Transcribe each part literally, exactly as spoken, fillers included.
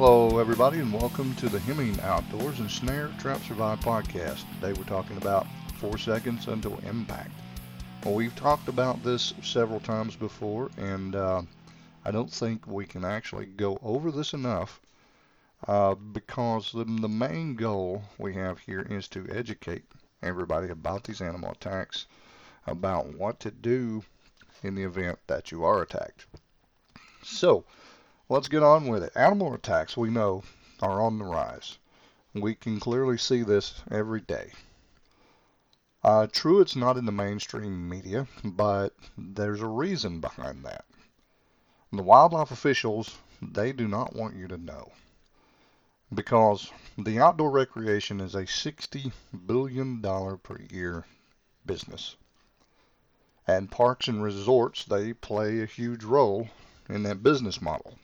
Hello, everybody, and welcome to the Hemming Outdoors and Snare Trap Survive podcast. Today we're talking about four seconds until impact. Well, we've talked about this several times before, and uh, I don't think we can actually go over this enough uh, because the, the main goal we have here is to educate everybody about these animal attacks, about what to do in the event that you are attacked. So, let's get on with it. Animal attacks, we know, are on the rise. We can clearly see this every day. Uh, true, it's not in the mainstream media, but there's a reason behind that. The wildlife officials, they do not want you to know. Because the outdoor recreation is a sixty billion dollars per year business. And parks and resorts, they play a huge role in that business model.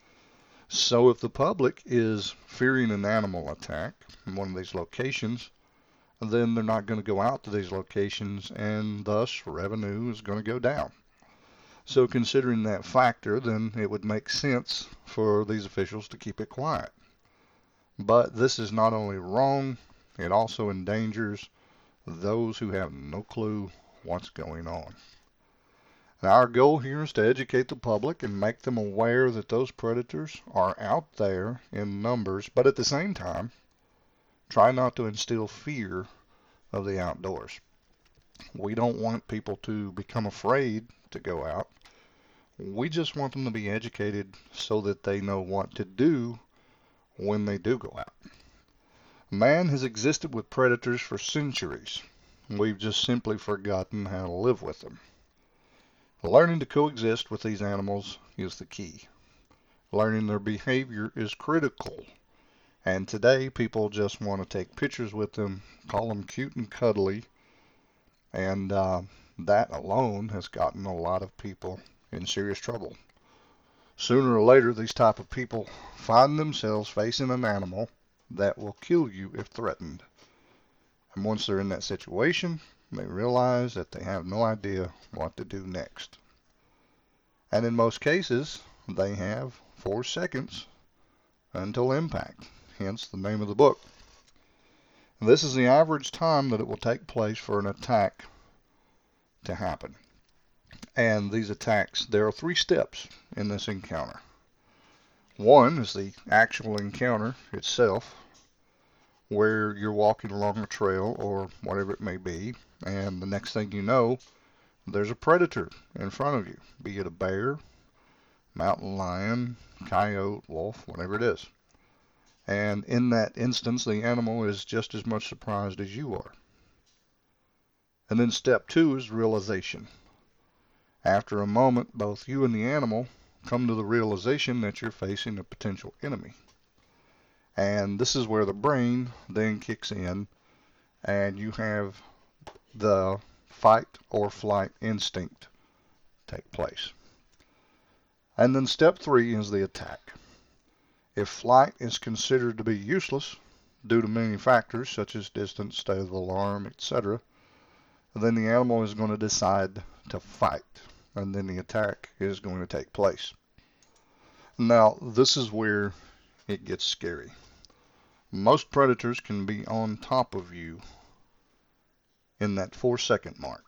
So if the public is fearing an animal attack in one of these locations, then they're not going to go out to these locations, and thus revenue is going to go down. So considering that factor, then it would make sense for these officials to keep it quiet. But this is not only wrong, it also endangers those who have no clue what's going on. Now, our goal here is to educate the public and make them aware that those predators are out there in numbers, but at the same time, try not to instill fear of the outdoors. We don't want people to become afraid to go out. We just want them to be educated so that they know what to do when they do go out. Man has existed with predators for centuries. We've just simply forgotten how to live with them. Learning to coexist with these animals is the key. Learning their behavior is critical. And today, people just want to take pictures with them, call them cute and cuddly, and uh, that alone has gotten a lot of people in serious trouble. Sooner or later, these type of people find themselves facing an animal that will kill you if threatened. And once they're in that situation, they realize that they have no idea what to do next. And in most cases, they have four seconds until impact, hence the name of the book. And this is the average time that it will take place for an attack to happen. And these attacks, there are three steps in this encounter. One is the actual encounter itself, where you're walking along a trail or whatever it may be, and the next thing you know, there's a predator in front of you, be it a bear, mountain lion, coyote, wolf, whatever it is. And in that instance, the animal is just as much surprised as you are. And then step two is realization. After a moment, both you and the animal come to the realization that you're facing a potential enemy. And this is where the brain then kicks in, and you have the fight or flight instinct take place. And then step three is the attack. If flight is considered to be useless due to many factors such as distance, state of alarm, et cetera, then the animal is going to decide to fight, and then the attack is going to take place. Now, this is where it gets scary. Most predators can be on top of you in that four second mark.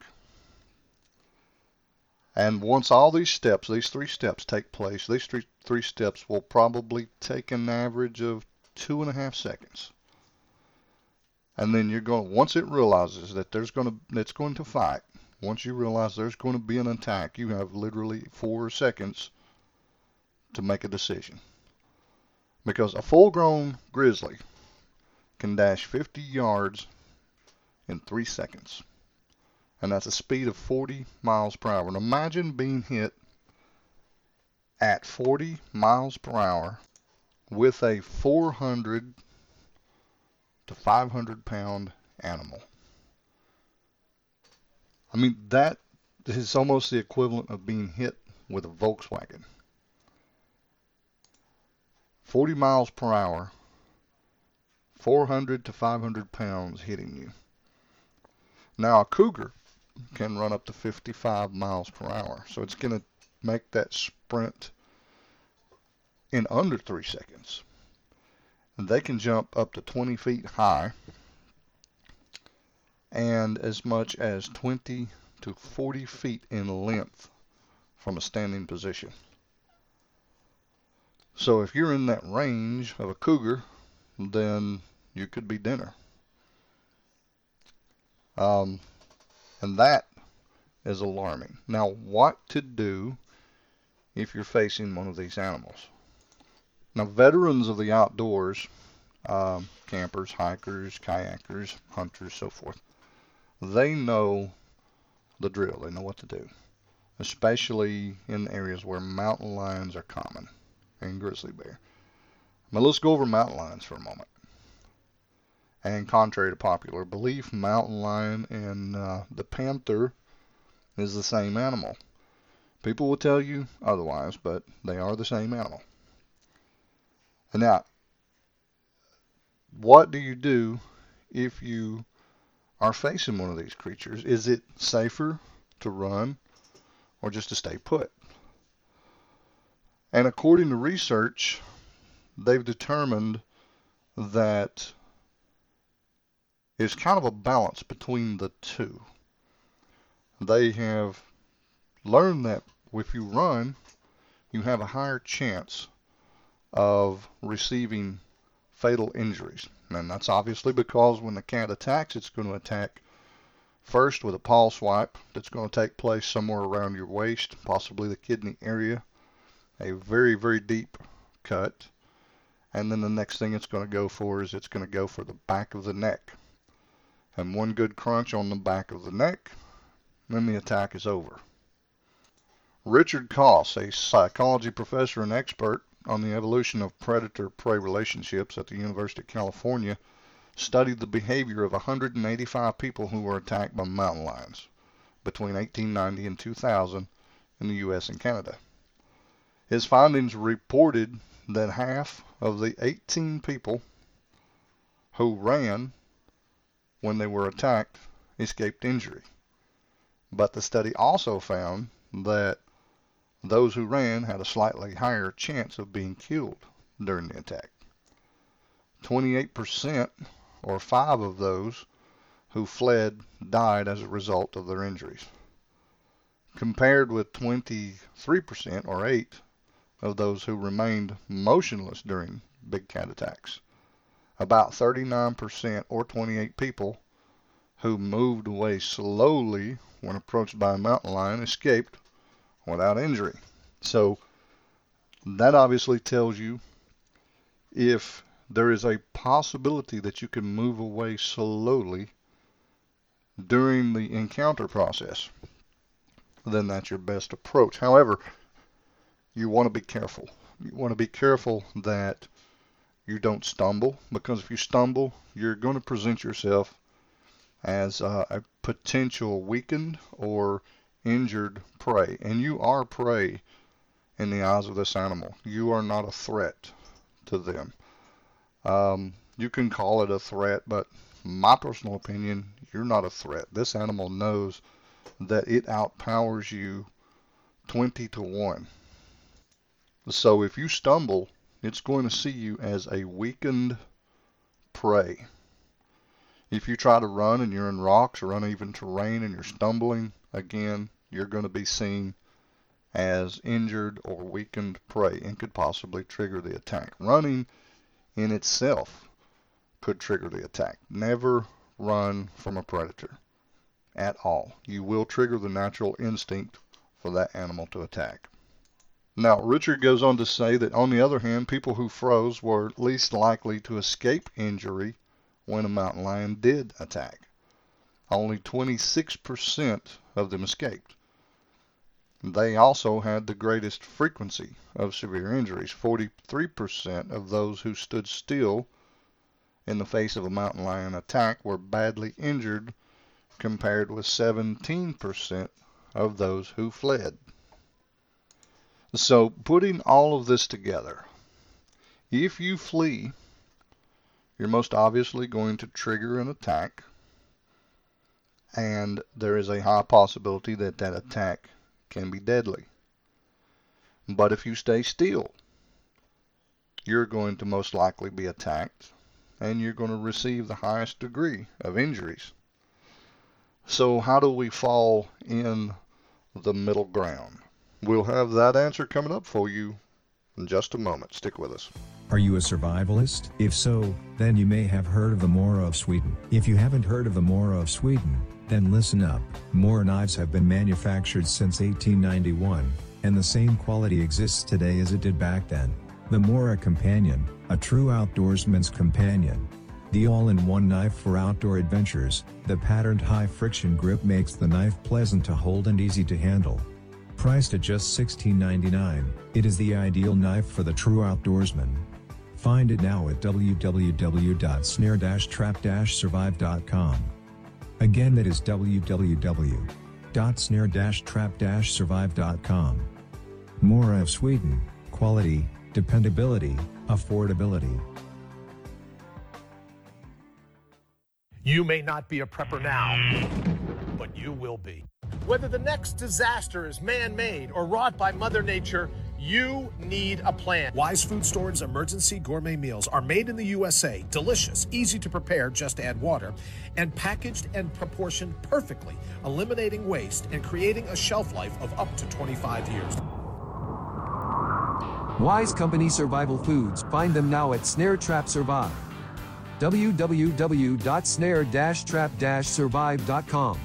And once all these steps, these three steps take place, these three, three steps will probably take an average of two and a half seconds. And then you're going, once it realizes that there's going to, it's going to fight, once you realize there's going to be an attack, you have literally four seconds to make a decision. Because a full-grown grizzly can dash fifty yards in three seconds. And that's a speed of forty miles per hour. And imagine being hit at forty miles per hour with a four hundred to five hundred pound animal. I mean, that is almost the equivalent of being hit with a Volkswagen. forty miles per hour, four hundred to five hundred pounds hitting you. Now, a cougar can run up to fifty-five miles per hour, so it's going to make that sprint in under three seconds. They can jump up to twenty feet high and as much as twenty to forty feet in length from a standing position. So if you're in that range of a cougar, then you could be dinner. Um, and that is alarming. Now, what to do if you're facing one of these animals? Now, veterans of the outdoors, um, campers, hikers, kayakers, hunters, so forth, they know the drill. They know what to do, especially in areas where mountain lions are common and grizzly bear. Now, let's go over mountain lions for a moment. And contrary to popular belief, mountain lion and uh, the panther is the same animal. People will tell you otherwise, but they are the same animal. And now, what do you do if you are facing one of these creatures? Is it safer to run or just to stay put? And according to research, they've determined that it's kind of a balance between the two. They have learned that if you run, you have a higher chance of receiving fatal injuries. And that's obviously because when the cat attacks, it's going to attack first with a paw swipe that's going to take place somewhere around your waist, possibly the kidney area, a very, very deep cut. And then the next thing it's going to go for is it's going to go for the back of the neck. And one good crunch on the back of the neck, then the attack is over. Richard Koss, a psychology professor and expert on the evolution of predator-prey relationships at the University of California, studied the behavior of one hundred eighty-five people who were attacked by mountain lions between eighteen ninety and two thousand in the U S and Canada. His findings reported that half of the eighteen people who ran when they were attacked escaped injury. But the study also found that those who ran had a slightly higher chance of being killed during the attack. twenty-eight percent, or five of those who fled, died as a result of their injuries, compared with twenty-three percent, or eight, of those who remained motionless during big cat attacks. About thirty-nine percent, or twenty-eight people, who moved away slowly when approached by a mountain lion escaped without injury. So that obviously tells you if there is a possibility that you can move away slowly during the encounter process, then that's your best approach. However, you want to be careful. You want to be careful that you don't stumble, because if you stumble, you're going to present yourself as uh, a potential weakened or injured prey. And you are prey in the eyes of this animal. You are not a threat to them. Um, you can call it a threat, but my personal opinion, you're not a threat. This animal knows that it outpowers you twenty to one. So if you stumble, it's going to see you as a weakened prey. If you try to run and you're in rocks or uneven terrain and you're stumbling, again, you're going to be seen as injured or weakened prey and could possibly trigger the attack. Running in itself could trigger the attack. Never run from a predator at all. You will trigger the natural instinct for that animal to attack. Now, Richard goes on to say that, on the other hand, people who froze were least likely to escape injury when a mountain lion did attack. Only twenty-six percent of them escaped. They also had the greatest frequency of severe injuries. forty-three percent of those who stood still in the face of a mountain lion attack were badly injured, compared with seventeen percent of those who fled. So, putting all of this together, if you flee, you're most obviously going to trigger an attack, and there is a high possibility that that attack can be deadly. But if you stay still, you're going to most likely be attacked and you're going to receive the highest degree of injuries. So how do we fall in the middle ground? We'll have that answer coming up for you in just a moment. Stick with us. Are you a survivalist? If so, then you may have heard of the Mora of Sweden. If you haven't heard of the Mora of Sweden, then listen up. Mora knives have been manufactured since eighteen ninety-one, and the same quality exists today as it did back then. The Mora Companion, a true outdoorsman's companion. The all-in-one knife for outdoor adventures, the patterned high-friction grip makes the knife pleasant to hold and easy to handle. Priced at just sixteen ninety-nine, it is the ideal knife for the true outdoorsman. Find it now at w w w dot snare dash trap dash survive dot com. Again, that is w w w dot snare dash trap dash survive dot com. Mora of Sweden, quality, dependability, affordability. You may not be a prepper now, but you will be. Whether the next disaster is man-made or wrought by Mother Nature, you need a plan. Wise Food Store's emergency gourmet meals are made in the U S A, delicious, easy to prepare, just add water, and packaged and proportioned perfectly, eliminating waste and creating a shelf life of up to twenty-five years. Wise Company Survival Foods. Find them now at Snare Trap Survive. w w w dot snare dash trap dash survive dot com.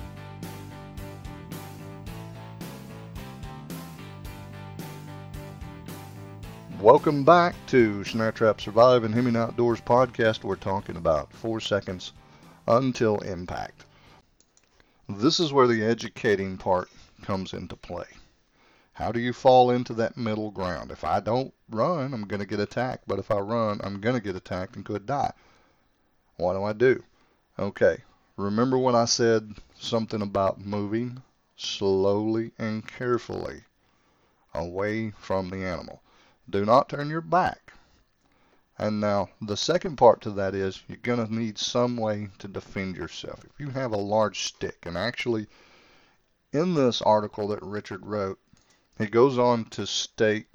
Welcome back to Snare Trap Survive and Hemming Outdoors podcast. We're talking about four seconds until impact. This is where the educating part comes into play. How do you fall into that middle ground? If I don't run, I'm going to get attacked. But if I run, I'm going to get attacked and could die. What do I do? Okay, remember when I said something about moving slowly and carefully away from the animal? Do not turn your back. And now the second part to that is you're going to need some way to defend yourself. If you have a large stick, and actually in this article that Richard wrote, he goes on to state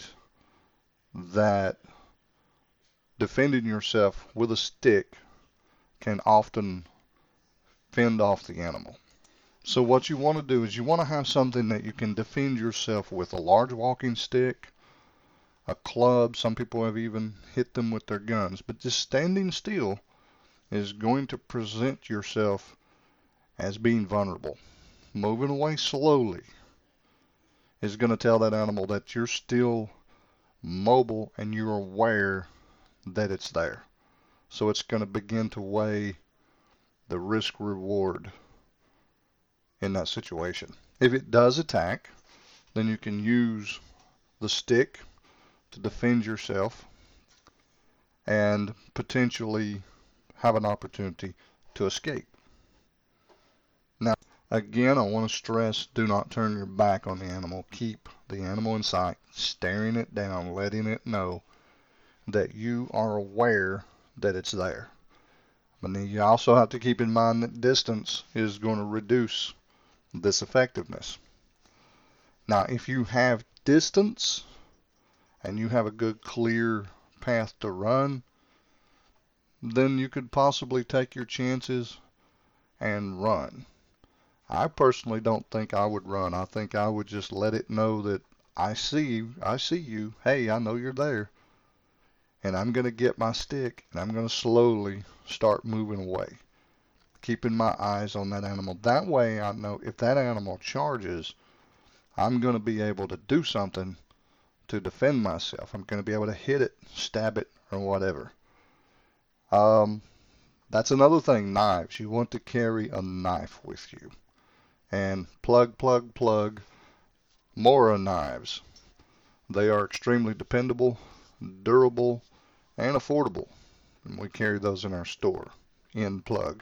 that defending yourself with a stick can often fend off the animal. So what you want to do is you want to have something that you can defend yourself with, a large walking stick, a club. Some people have even hit them with their guns. But just standing still is going to present yourself as being vulnerable. Moving away slowly is going to tell that animal that you're still mobile and you're aware that it's there. So it's going to begin to weigh the risk reward in that situation. If it does attack, then you can use the stick to defend yourself and potentially have an opportunity to escape. Now, again, I want to stress, do not turn your back on the animal. Keep the animal in sight, staring it down, letting it know that you are aware that it's there. But then you also have to keep in mind that distance is going to reduce this effectiveness. Now, if you have distance and you have a good clear path to run, then you could possibly take your chances and run. I personally don't think I would run. I think I would just let it know that I see you, I see you, hey, I know you're there. And I'm going to get my stick and I'm going to slowly start moving away, keeping my eyes on that animal. That way I know if that animal charges, I'm going to be able to do something to defend myself. I'm going to be able to hit it, stab it, or whatever. Um, that's another thing, knives. You want to carry a knife with you. And plug, plug, plug, Mora knives. They are extremely dependable, durable, and affordable. And we carry those in our store. In plug.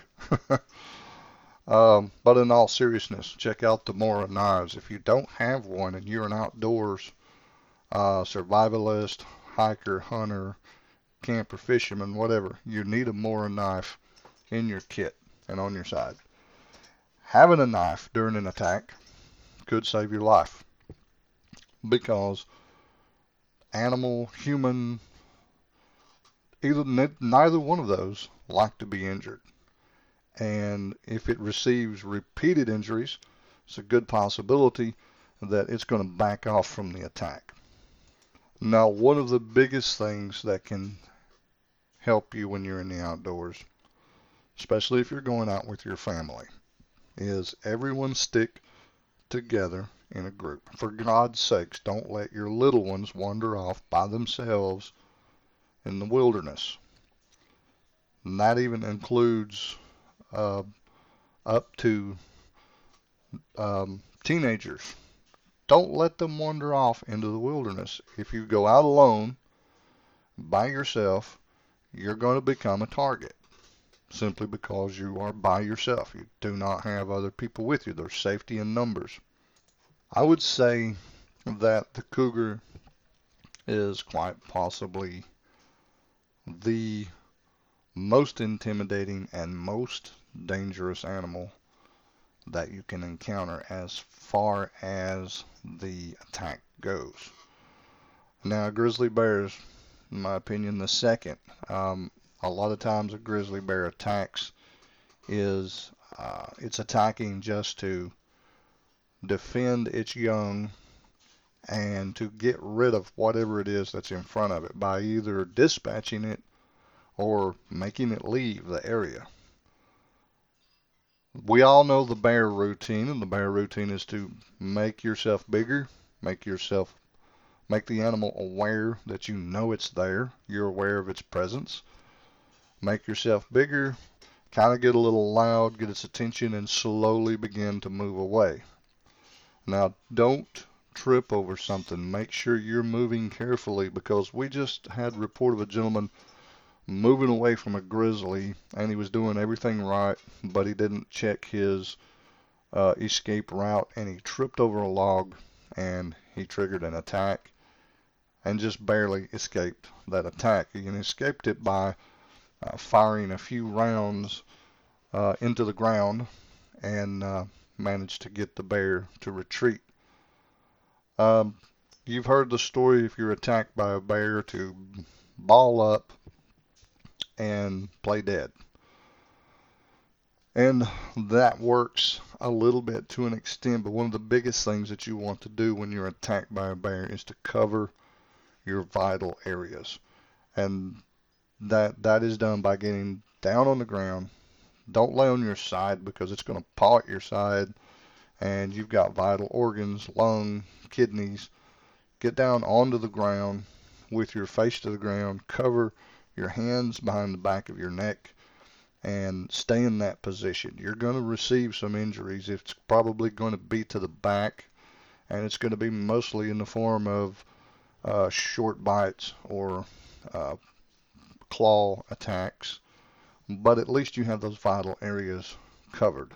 um, but in all seriousness, check out the Mora knives. If you don't have one and you're an outdoors uh, survivalist, hiker, hunter, camper, fisherman, whatever, you need a Mora knife in your kit and on your side. Having a knife during an attack could save your life, because animal, human either neither one of those like to be injured. And if it receives repeated injuries, it's a good possibility that it's going to back off from the attack. Now, one of the biggest things that can help you when you're in the outdoors, especially if you're going out with your family, is everyone stick together in a group. For God's sakes, don't let your little ones wander off by themselves in the wilderness. And that even includes uh, up to um, teenagers. Don't let them wander off into the wilderness. If you go out alone, by yourself, you're going to become a target simply because you are by yourself. You do not have other people with you. There's safety in numbers. I would say that the cougar is quite possibly the most intimidating and most dangerous animal that you can encounter as far as the attack goes. Now, grizzly bears, in my opinion, the second. Um, a lot of times a grizzly bear attacks is uh, it's attacking just to defend its young and to get rid of whatever it is that's in front of it by either dispatching it or making it leave the area. We all know the bear routine, and the bear routine is to make yourself bigger, make yourself, make the animal aware that you know it's there, you're aware of its presence. Make yourself bigger, kind of get a little loud, get its attention, and slowly begin to move away. Now, don't trip over something. Make sure you're moving carefully, because we just had a report of a gentleman moving away from a grizzly, and he was doing everything right, but he didn't check his uh, escape route, and he tripped over a log, and he triggered an attack, and just barely escaped that attack. He escaped it by uh, firing a few rounds uh, into the ground, and uh, managed to get the bear to retreat. Um, you've heard the story, if you're attacked by a bear, to ball up and play dead. And that works a little bit to an extent, but one of the biggest things that you want to do when you're attacked by a bear is to cover your vital areas. And that that is done by getting down on the ground. Don't lay on your side, because it's going to paw at your side, and you've got vital organs, lung, kidneys. Get down onto the ground with your face to the ground. Cover your hands behind the back of your neck and stay in that position. You're going to receive some injuries. It's probably going to be to the back, and it's going to be mostly in the form of uh, short bites or uh, claw attacks, but at least you have those vital areas covered.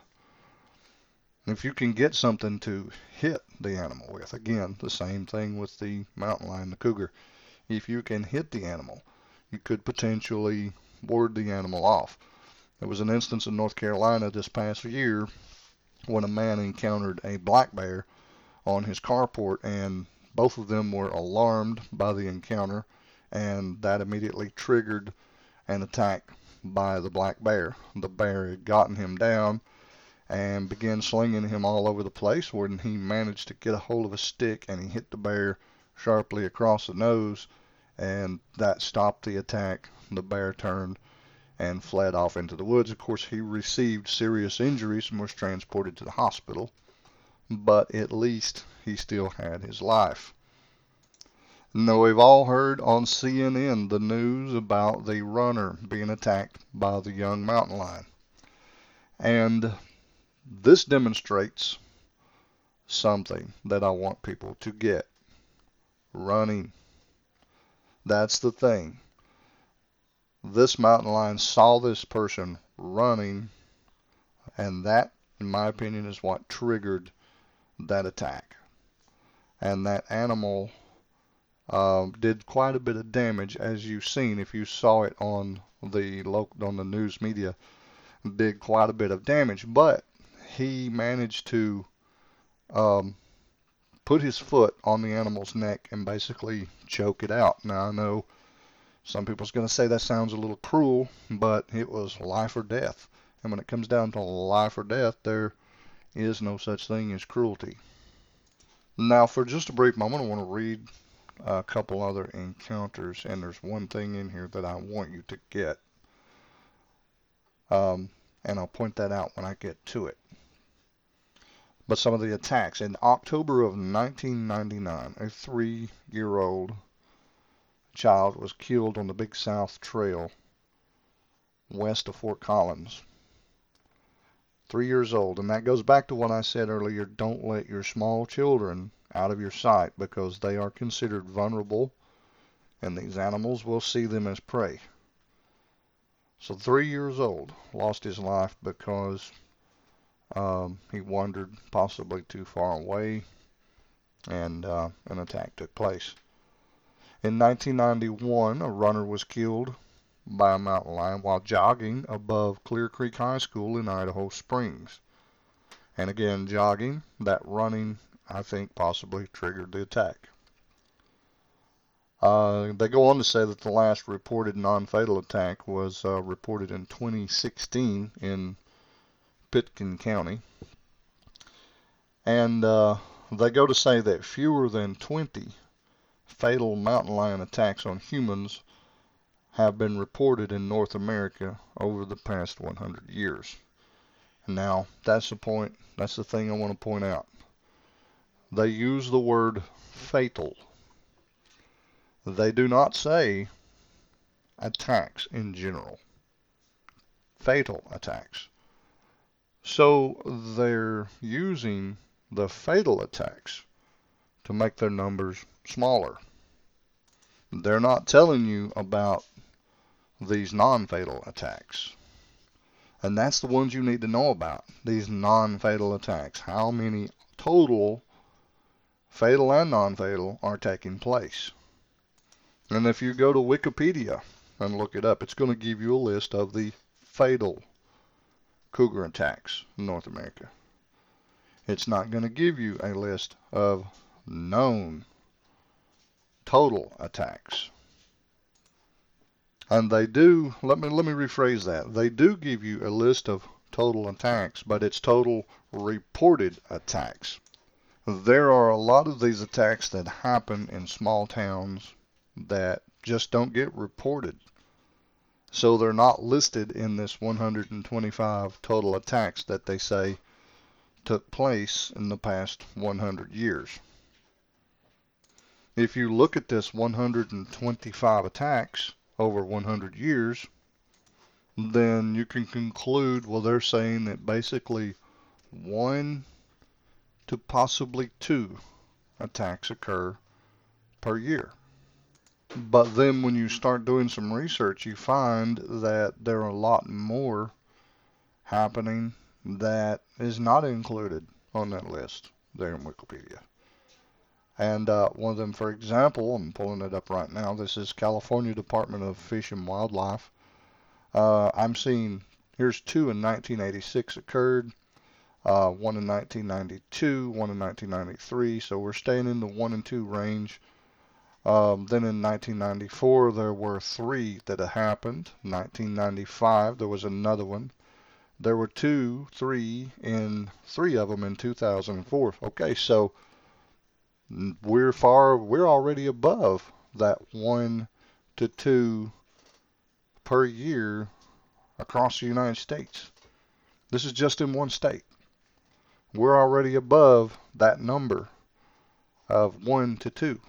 If you can get something to hit the animal with, again, the same thing with the mountain lion, the cougar. If you can hit the animal, you could potentially ward the animal off. There was an instance in North Carolina this past year when a man encountered a black bear on his carport, and both of them were alarmed by the encounter, and that immediately triggered an attack by the black bear. The bear had gotten him down and began slinging him all over the place, when he managed to get a hold of a stick and he hit the bear sharply across the nose, and that stopped the attack. The bear turned and fled off into the woods. Of course, he received serious injuries and was transported to the hospital, but at least he still had his life. Now, we've all heard on C N N the news about the runner being attacked by the young mountain lion. And this demonstrates something that I want people to get. Running. That's the thing. This mountain lion saw this person running, and that, in my opinion, is what triggered that attack. And that animal uh, did quite a bit of damage, as you've seen if you saw it on the local, on the news media. Did quite a bit of damage, but he managed to um, put his foot on the animal's neck and basically choke it out. Now, I know Some people's going to say that sounds a little cruel, but it was life or death. And when it comes down to life or death, there is no such thing as cruelty. Now, for just a brief moment, I want to read a couple other encounters, and there's one thing in here that I want you to get. Um, and I'll point that out when I get to it. But some of the attacks. In October of nineteen ninety-nine, a three-year-old child was killed on the Big South Trail west of Fort Collins. Three years old. And that goes back to what I said earlier. Don't let your small children out of your sight, because they are considered vulnerable, and these animals will see them as prey. So three years old, lost his life because um, he wandered possibly too far away, and uh, an attack took place. In nineteen ninety-one, a runner was killed by a mountain lion while jogging above Clear Creek High School in Idaho Springs. And again, jogging, that running, I think, possibly triggered the attack. Uh, they go on to say that the last reported non-fatal attack was uh, reported in twenty sixteen in Pitkin County. And uh, they go to say that fewer than twenty fatal mountain lion attacks on humans have been reported in North America over the past one hundred years. Now, that's the point, that's the thing I want to point out. They use the word fatal. They do not say attacks in general. Fatal attacks. So they're using the fatal attacks to make their numbers smaller. They're not telling you about these non-fatal attacks. And that's the ones you need to know about, these non-fatal attacks. How many total, fatal and non-fatal, are taking place? And if you go to Wikipedia and look it up, it's going to give you a list of the fatal cougar attacks in North America. It's not going to give you a list of known total attacks. And they do, let me let me rephrase that. They do give you a list of total attacks, but it's total reported attacks. There are a lot of these attacks that happen in small towns that just don't get reported. So they're not listed in this one hundred twenty-five total attacks that they say took place in the past one hundred years. If you look at this one hundred twenty-five attacks over one hundred years, then you can conclude, well, they're saying that basically one to possibly two attacks occur per year. But then when you start doing some research, you find that there are a lot more happening that is not included on that list there in Wikipedia. And uh, one of them, for example, I'm pulling it up right now, this is California Department of Fish and Wildlife. Uh, I'm seeing, here's two in nineteen eighty-six occurred, uh, one in nineteen ninety-two, one in nineteen ninety-three, so we're staying in the one and two range. Um, then in nineteen ninety-four, there were three that had happened. nineteen ninety-five, there was another one. There were two, three, and three of them in two thousand four. Okay, so we're far, we're already above that one to two per year across the United States. This is just in one state. We're already above that number of one to two.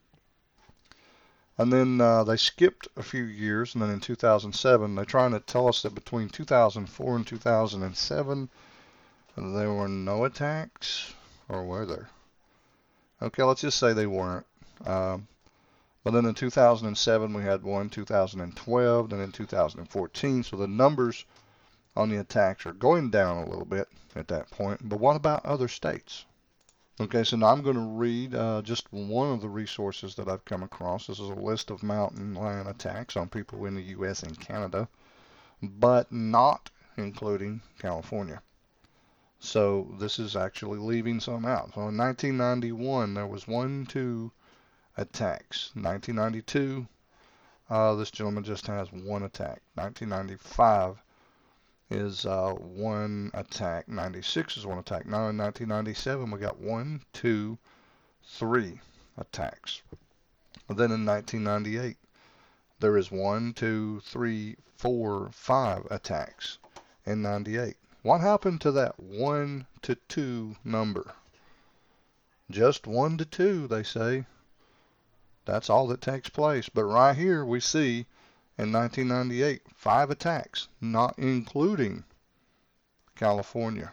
And then uh, they skipped a few years, and then in two thousand seven, they're trying to tell us that between two thousand four and two thousand seven, there were no attacks, or were there? Okay, let's just say they weren't. Um, but then in two thousand seven, we had one, two thousand twelve, then in two thousand fourteen, so the numbers on the attacks are going down a little bit at that point. But what about other states? Okay, so now I'm going to read uh, just one of the resources that I've come across. This is a list of mountain lion attacks on people in the U S and Canada, but not including California. So this is actually leaving some out. So in nineteen ninety-one, there was one, two attacks. nineteen ninety-two, Uh, this gentleman just has one attack. nineteen ninety-five is uh, one attack. ninety-six is one attack. Now in nineteen ninety-seven we got one, two, three attacks. And then in nineteen ninety-eight there is one, two, three, four, five attacks in ninety-eight. What happened to that one to two number? Just one to two, they say. That's all that takes place. But right here we see in nineteen ninety-eight, five attacks, not including California.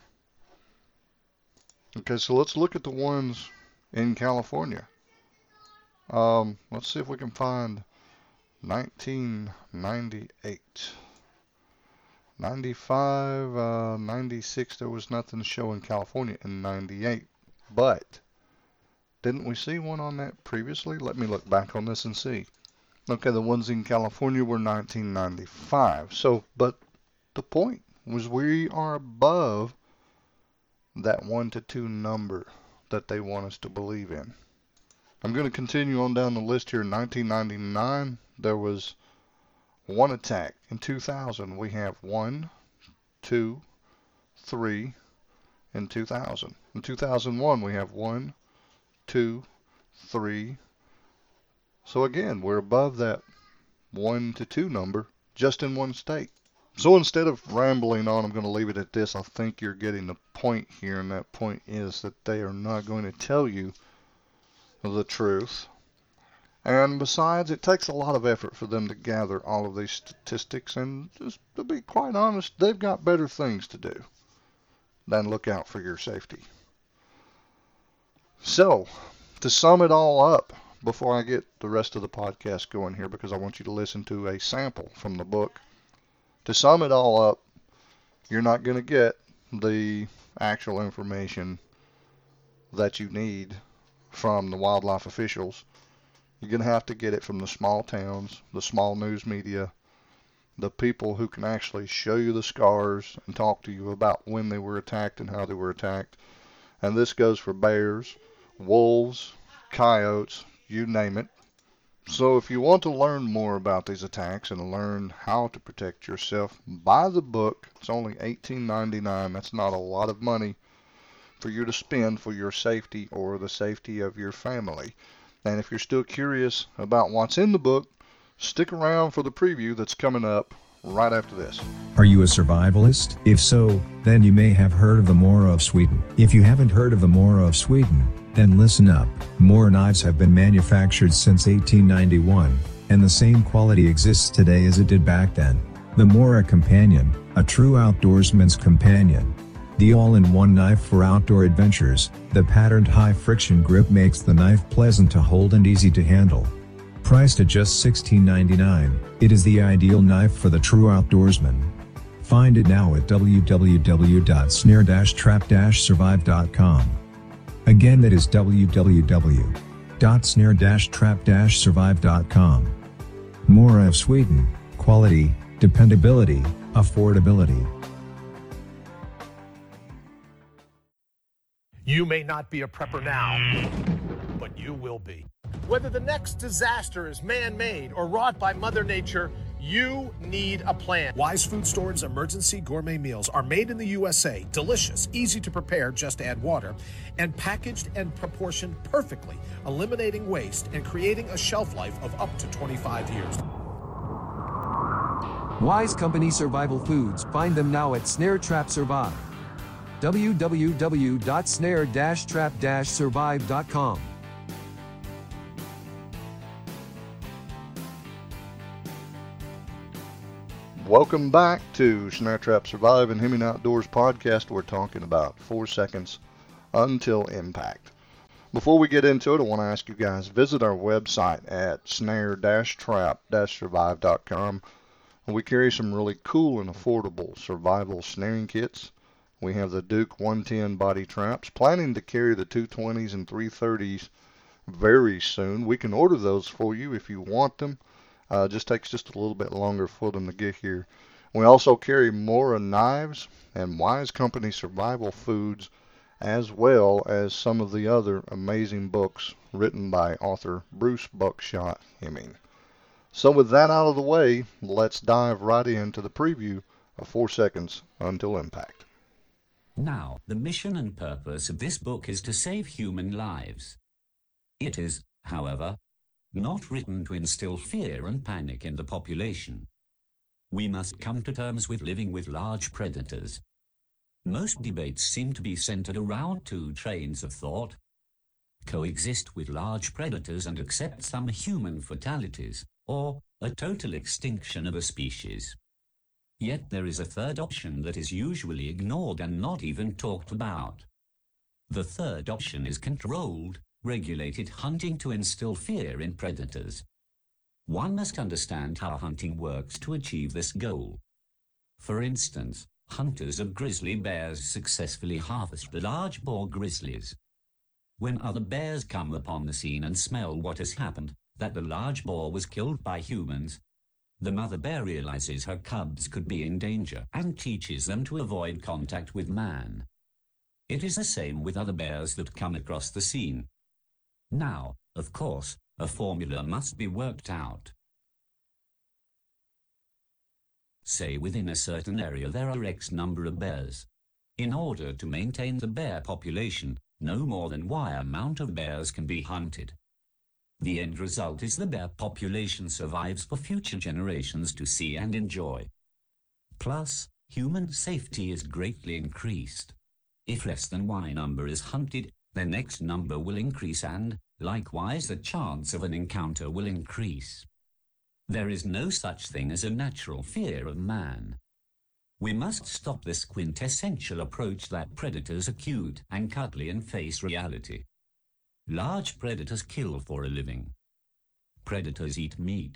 Okay, so let's look at the ones in California. Um, let's see if we can find nineteen ninety-eight. ninety-five, uh, ninety-six, there was nothing showing California in ninety-eight. But didn't we see one on that previously? Let me look back on this and see. Okay, the ones in California were nineteen ninety-five. So, but the point was we are above that one to two number that they want us to believe in. I'm going to continue on down the list here. In nineteen ninety-nine, there was one attack. In two thousand, we have one, two, three, in two thousand. In two thousand one, we have one, two, three. So again, we're above that one to two number just in one state. So instead of rambling on, I'm going to leave it at this. I think you're getting the point here, and that point is that they are not going to tell you the truth. And besides, it takes a lot of effort for them to gather all of these statistics, and just to be quite honest, they've got better things to do than look out for your safety. So, to sum it all up, before I get the rest of the podcast going here, because I want you to listen to a sample from the book, to sum it all up, you're not going to get the actual information that you need from the wildlife officials. You're going to have to get it from the small towns, the small news media, the people who can actually show you the scars and talk to you about when they were attacked and how they were attacked. And this goes for bears, wolves, coyotes, you name it. So if you want to learn more about these attacks and learn how to protect yourself, buy the book. It's only eighteen ninety-nine. That's not a lot of money for you to spend for your safety or the safety of your family. And if you're still curious about what's in the book, stick around for the preview that's coming up right after this. Are you a survivalist? If so, then you may have heard of the Mora of Sweden. If you haven't heard of the Mora of Sweden, then listen up. Mora knives have been manufactured since eighteen ninety-one, and the same quality exists today as it did back then. The Mora Companion, a true outdoorsman's companion. The all-in-one knife for outdoor adventures, the patterned high-friction grip makes the knife pleasant to hold and easy to handle. Priced at just sixteen ninety-nine, it is the ideal knife for the true outdoorsman. Find it now at w w w dot snare dash trap dash survive dot com. Again, that is w w w dot snare dash trap dash survive dot com. Mora of Sweden, quality, dependability, affordability. You may not be a prepper now, but you will be. Whether the next disaster is man-made or wrought by Mother Nature, you need a plan. Wise Food Store's emergency gourmet meals are made in the U S A, delicious, easy to prepare, just add water, and packaged and proportioned perfectly, eliminating waste and creating a shelf life of up to twenty-five years. Wise Company Survival Foods. Find them now at Snare Trap Survive. w w w dot snare dash trap dash survive dot com. Welcome back to Snare Trap Survive and Hemming Outdoors podcast. We're talking about four seconds until impact. Before we get into it, I want to ask you guys, visit our website at snare dash trap dash survive dot com. We carry some really cool and affordable survival snaring kits. We have the Duke one ten body traps, planning to carry the two twenties and three thirties very soon. We can order those for you if you want them. Uh, just takes just a little bit longer for them to get here. We also carry Mora knives and Wise Company survival foods, as well as some of the other amazing books written by author Bruce Buckshot Hemming. So with that out of the way, let's dive right into the preview of Four Seconds Until Impact. Now, the mission and purpose of this book is to save human lives. It is, however, not written to instill fear and panic in the population. We must come to terms with living with large predators. Most debates seem to be centered around two trains of thought: coexist with large predators and accept some human fatalities, or a total extinction of a species. Yet there is a third option that is usually ignored and not even talked about. The third option is controlled, regulated hunting to instill fear in predators. One must understand how hunting works to achieve this goal. For instance, hunters of grizzly bears successfully harvest the large boar grizzlies. When other bears come upon the scene and smell what has happened, that the large boar was killed by humans, the mother bear realizes her cubs could be in danger and teaches them to avoid contact with man. It is the same with other bears that come across the scene. Now, of course, a formula must be worked out. Say within a certain area there are X number of bears. In order to maintain the bear population, no more than Y amount of bears can be hunted. The end result is the bear population survives for future generations to see and enjoy. Plus, human safety is greatly increased. If less than Y number is hunted, the next number will increase and, likewise, the chance of an encounter will increase. There is no such thing as a natural fear of man. We must stop this quintessential approach that predators are cute and cuddly and face reality. Large predators kill for a living. Predators eat meat.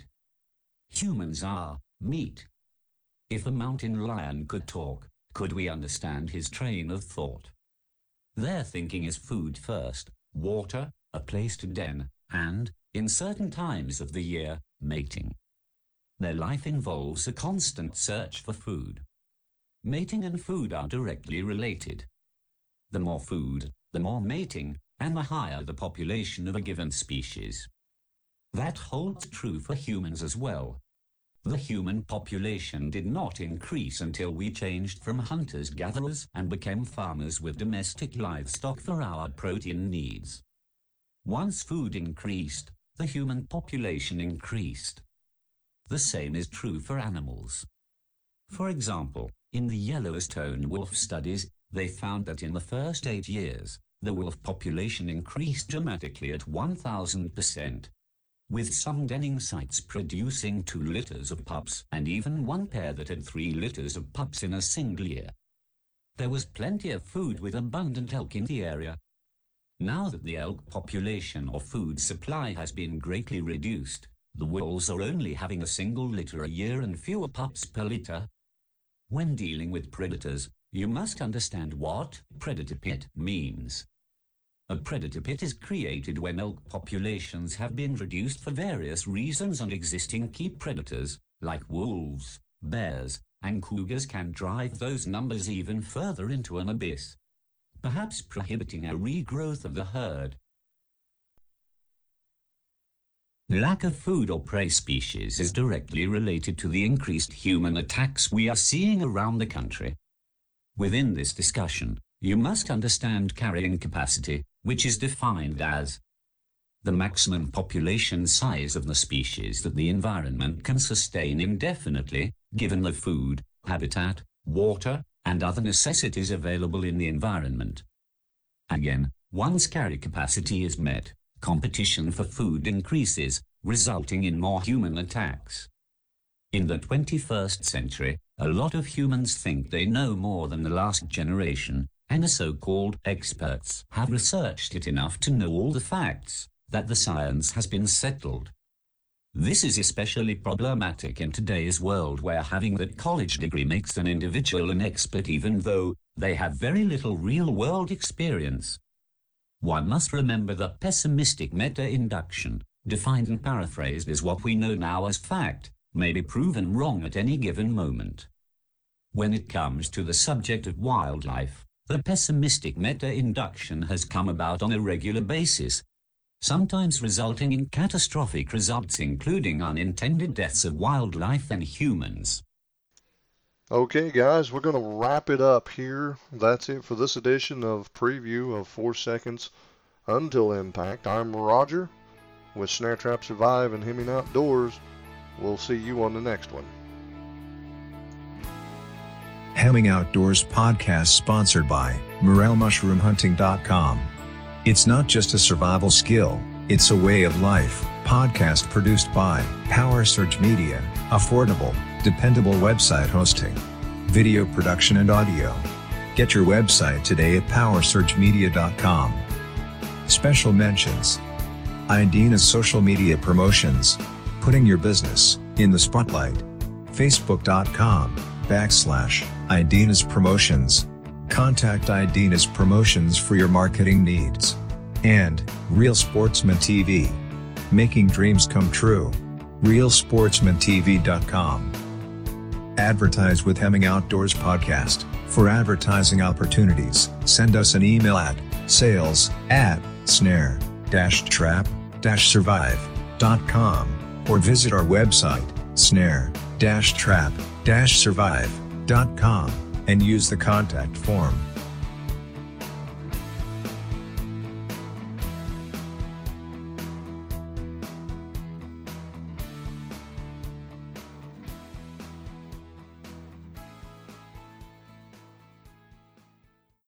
Humans are meat. If a mountain lion could talk, could we understand his train of thought? Their thinking is food first, water, a place to den, and, in certain times of the year, mating. Their life involves a constant search for food. Mating and food are directly related. The more food, the more mating, and the higher the population of a given species. That holds true for humans as well. The human population did not increase until we changed from hunters-gatherers and became farmers with domestic livestock for our protein needs. Once food increased, the human population increased. The same is true for animals. For example, in the Yellowstone wolf studies, they found that in the first eight years, the wolf population increased dramatically at one thousand percent, with some denning sites producing two litters of pups and even one pair that had three litters of pups in a single year. There was plenty of food with abundant elk in the area. Now that the elk population or food supply has been greatly reduced, the wolves are only having a single litter a year and fewer pups per litter. When dealing with predators, you must understand what predator pit means. A predator pit is created when elk populations have been reduced for various reasons and existing key predators, like wolves, bears, and cougars can drive those numbers even further into an abyss, perhaps prohibiting a regrowth of the herd. Lack of food or prey species is directly related to the increased human attacks we are seeing around the country. Within this discussion, you must understand carrying capacity, which is defined as the maximum population size of the species that the environment can sustain indefinitely, given the food, habitat, water, and other necessities available in the environment. Again, once carry capacity is met, competition for food increases, resulting in more human attacks. In the twenty-first century, a lot of humans think they know more than the last generation, and the so-called experts have researched it enough to know all the facts, that the science has been settled. This is especially problematic in today's world where having that college degree makes an individual an expert even though they have very little real-world experience. One must remember that pessimistic meta-induction, defined and paraphrased as what we know now as fact, may be proven wrong at any given moment. When it comes to the subject of wildlife, the pessimistic meta-induction has come about on a regular basis. sometimes resulting in catastrophic results including unintended deaths of wildlife and humans. Okay, guys, we're going to wrap it up here. That's it for this edition of Preview of four Seconds Until Impact. I'm Roger with Snare Trap Survive and Hemming Outdoors. We'll see you on the next one. Hemming Outdoors podcast sponsored by Morel Mushroom Hunting dot com. It's not just a survival skill, it's a way of life. Podcast produced by Power Surge Media, affordable, dependable website hosting, video production and audio. Get your website today at Power Surge Media dot com. Special mentions: Idina's social media promotions, putting your business in the spotlight. Facebook dot com backslash Idina's Promotions. Contact Idina's Promotions for your marketing needs. And Real Sportsman T V. Making dreams come true. Real Sportsman T V dot com. Advertise with Hemming Outdoors Podcast. For advertising opportunities, send us an email at sales at snare trap survive dot com or visit our website, snare trap survive dot com, and use the contact form.